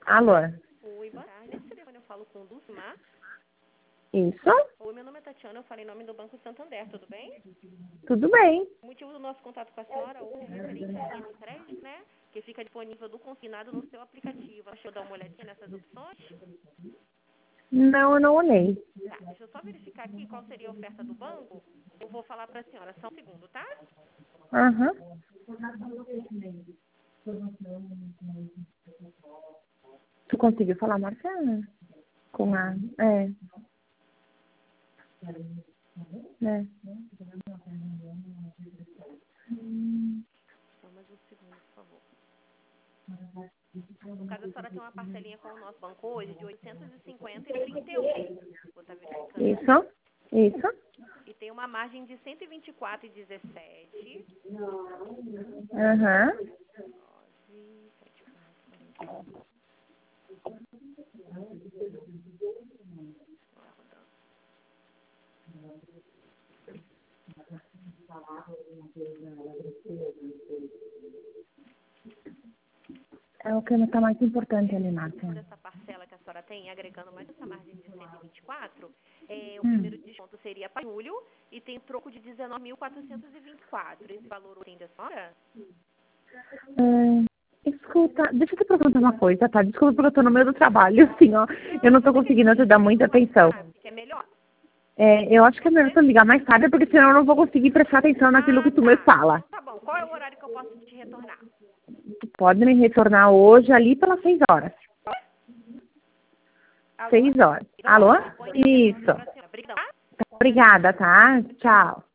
Alô? Oi, boa tarde. Nesse telefone eu falo com o Dulcimar. Isso? Oi, meu nome é Tatiana, eu falei em nome do Banco Santander, tudo bem? Tudo bem. O motivo do nosso contato com a senhora hoje é referente à linha de crédito, né? Que fica disponível do consignado no seu aplicativo. Deixa eu dar uma olhadinha nessas opções. Não, eu não olhei. Tá, deixa eu só verificar aqui qual seria a oferta do banco. Eu vou falar para a senhora, só um segundo, tá? Aham. Tu conseguiu falar, Marcela? Com a... É. É. Só mais um segundo, por favor. No caso, a senhora tem uma parcelinha com o nosso banco hoje de 850,31. Vou estar verificando aqui. Isso? Isso? E tem uma margem de 124,17. Aham. 9, 7, É o que está mais importante ali, por Marcela. essa parcela que a senhora tem, agregando mais essa margem de 124, o primeiro desconto seria para julho e tem troco de 19.424. Esse valor tem da senhora? Escuta, deixa eu te perguntar uma coisa, tá? Desculpa porque eu tô no meio do trabalho, assim, ó. Eu não tô conseguindo te dar muita atenção. Que é melhor. Eu acho que é melhor tu ligar mais tarde, porque senão eu não vou conseguir prestar atenção naquilo que tu me fala. Tá bom. Qual é o horário que eu posso te retornar? Tu pode me retornar hoje ali pelas 6 horas. Alô? 6 horas. Então, Alô? tá bom. Põe aqui a Isso. pra senhora. Obrigada. Obrigada, tá? Tchau.